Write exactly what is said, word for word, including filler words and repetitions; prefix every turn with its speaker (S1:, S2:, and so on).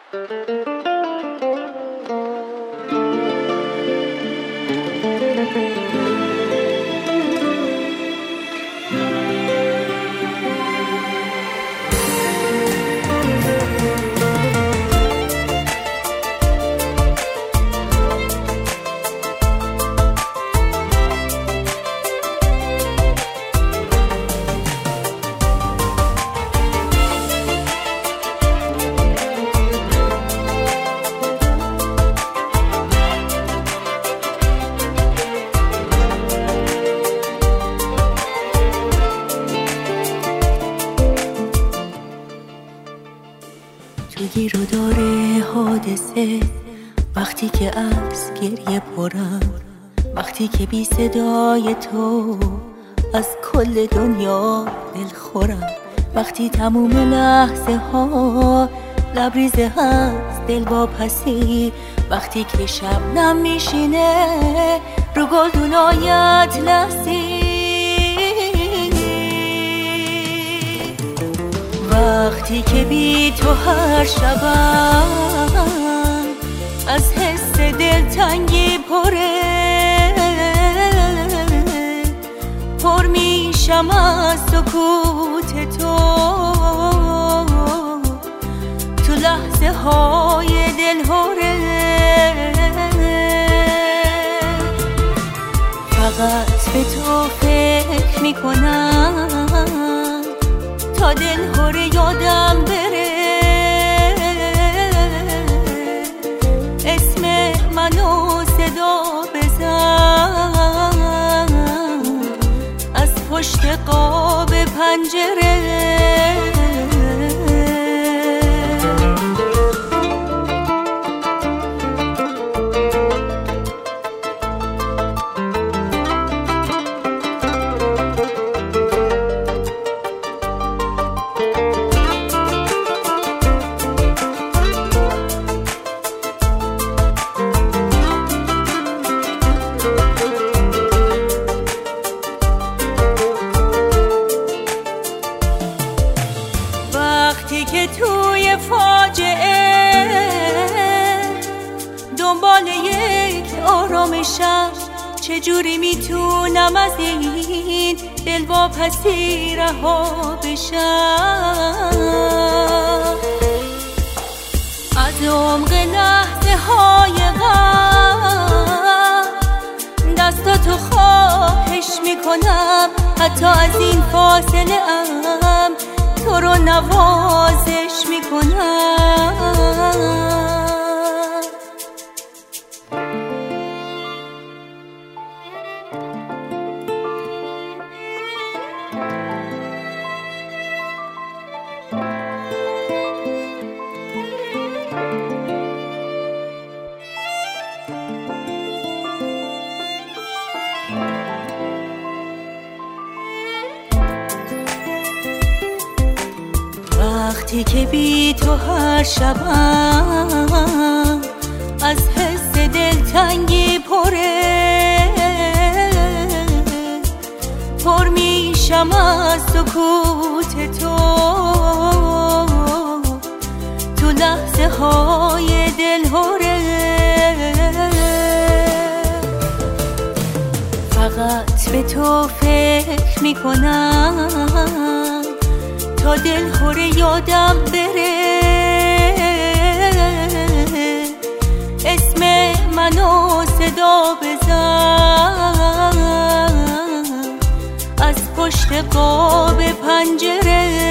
S1: گیر و داره حادثه، وقتی که از گریه پرم، وقتی که بی صدای تو از کل دنیا دل خورم، وقتی تموم لحظه ها لبریزه هست دل واپسی، وقتی که شبنم میشینه رو گلدونای اطلسی، وقتی که بی تو هر شبم از حس دلتنگی پره، پر میشم از سکوت تو تو لحظه های دلهوره، فقط به تو فکر میکنم تا دلهوره یادم بره، اسم منو صدا بزن از پشت قاب پنجره. وقتی که توی فاجعه دنبال یک آرامشم، چجوری میتونم از این دل واپسی رها بشم، از عمق لحظه های غم دستاتو خواهش میکنم، حتی از این فاصله ام تو رو نوازش میکنم. وقتی که بی تو هر شبم از حس دلتنگی پره، پر میشم از سکوت تو تو لحظه های دلهوره، فقط به تو فکر میکنم تا دلهوره یادم بره، اسم منو صدا بزن از پشت قاب پنجره.